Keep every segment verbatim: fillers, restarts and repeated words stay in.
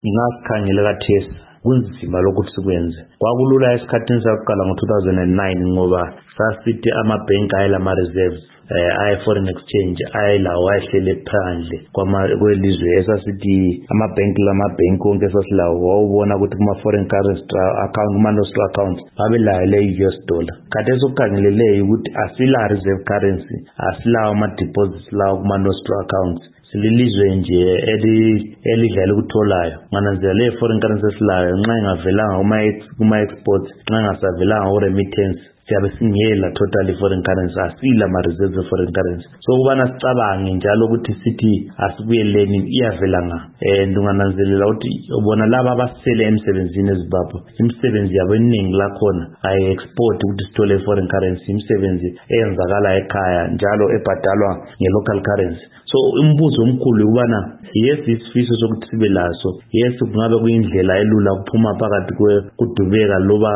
Ngasikhangela kathesi kunzima lokuthi sikwenze. Kwakulula esikhathini sakuqala ngo two thousand nine ngoba sasithi amabhenki ayelama reserves eh ay foreign exchange ayelawo ayehlele phandle kwelizwe esasithi amabhenki lamabhenki onke sasilawo wawubona ukuthi kuma foreign currency account kuma nostro account babelayo le U S dollar. Kade sokukhangeleleyo ukuthi asila reserve currency, asilawo ama deposits lawo kuma nostro accounts. Sililizwe nje eli elidlala ukutholayo mananzela le foreign currency esilayo nxa ingavelanga kuma kuma exports nxa ingasavelanga ku remittance siyabe singela totally foreign currency asila ma reserves of foreign currency. So kubana sicabange njalo ukuthi sithi asibuyeleni iyavelanga eh ndungananzelela ukuthi ubona laba abasele emsebenzini eZimbabwe imisebenzi yabo eningi lakhona ay export ukuthi sithole foreign currency imisebenzi eyenzakala ekhaya njalo ebhadalwa nge local currency. So umbuzo omkhulu ubana yes isifiso sokuthi sibe laso, yes kungabe kuyindlela elula ukuphuma phakathi kudubeka loba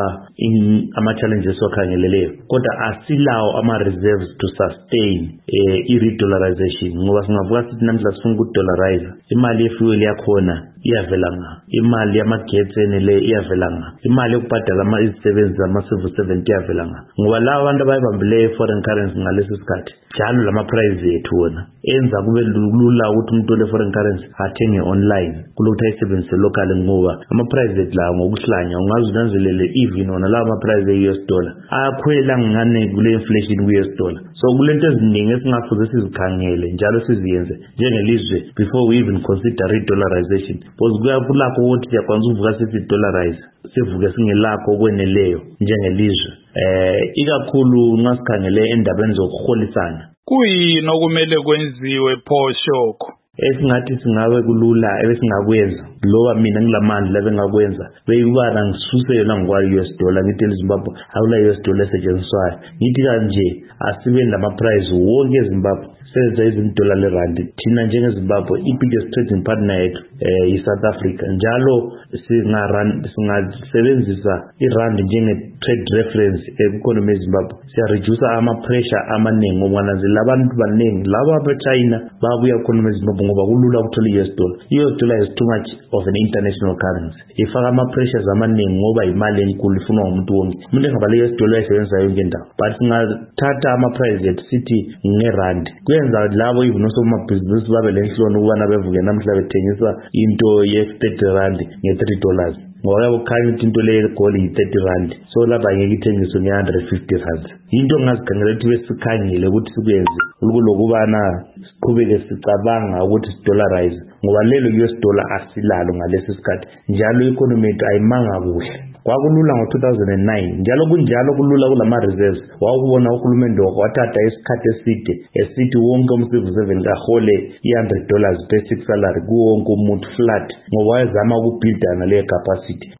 ama challenges okhangeleleyo, kodwa asilawo ama reserves to sustain eh i-dollarization ngoba singavuka sithi namhla sifuna ukudollarize imali yefuel yakhona iyavelanga, imali yamagetsi enele iyavelanga, imali yokubhadala ama izisebenzi ama civil servant iyavelanga ngoba laba abantu abayibambile foreign currency ngalesi sikhathi njalo lama price ethu wona enza kube lula ukuthi umuntu ole foreign currency athenge online kulokuthi ayisebenzise local ngoba ama price ethu la ngokuhlanya ungazunanzelele even ona la ama price e U S dollar akhwela ngane kule inflation ku U S dollar. So kulento eziningi esingafuze sizikhangele njalo siziyenze njengelizwe before we even consider re-dollarization, because kuyapulapho ukuthi siyakwanisa ukuvuka sithi dollarize sivuke singelakho okweneleyo njengelizwe eh ikakhulu ngasikhangele endabeni zokuholisana. Kuyini okumele kwenziwe pho Shoko? Esingathi singabe kulula ebesingakwenza loba mina ngilamandla bengakwenza beyibana ngisuse yona ngwa U S dollar ngithi eZimbabwe awula U S dollar esetshenziswayo ngithi kanje asibe nama price wonke eZimbabwe senza izindollar le rand thina njenge Zimbabwe i biggest trading partner yethu eh i South Africa njalo singa rand singasebenzisa i rand njenge trade reference economy eZimbabwe siya reduce ama pressure amaningi ngokwanazela abantu baningi laba be China babuya economy eZimbabwe ngoba kulula ukuthola i U S dollar. I U S dollar is too much of an international currency. Ifaka ama pressures amaningi ngoba imali enkulu ifunwa umuntu wonke. Umuntu engaba le U S dollar isebenzisa yonke indawo. But singathatha ama price ethu sithi ngerand. Kwenza labo even osoma business babe lenhlono ukubana bevuke namhla bethengisa into ye thirty rand nge three dollars. Ngoba ukukhanya ukuthi into le goal yi thirty rand. So lapha ngeke ithengiswe nge one hundred fifty rand. Into ngazikhangela ukuthi besikhangele ukuthi sikuyenze ukubana siqhubeke sicabanga ukuthi dollarize ngoba lelo U S dollar asilalo ngalesi sikhathi njalo economy yethu ayimanga kuhle. Kwakulula ngo two thousand nine njalo kunjalo kulula kulama reserves wakubona uhulumende wathatha isikhathi eside esithi wonke umcivil servant ahole one hundred dollars basic salary kuwonke umuntu flat ngoba wayezama ukubuildana le capacity.